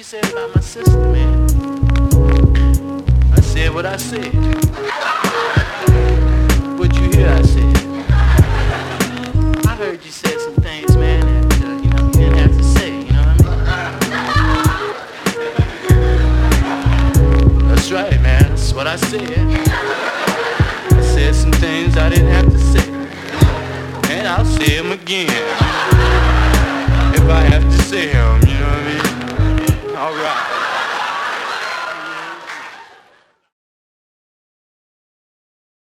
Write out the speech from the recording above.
said about my sister, man. I said what I said. What you hear I said. I heard you said some things, man, that, you didn't have to say, you know what I mean? That's right, man. That's what I said. I said some things I didn't have to say. And I'll say them again. If I have to say them.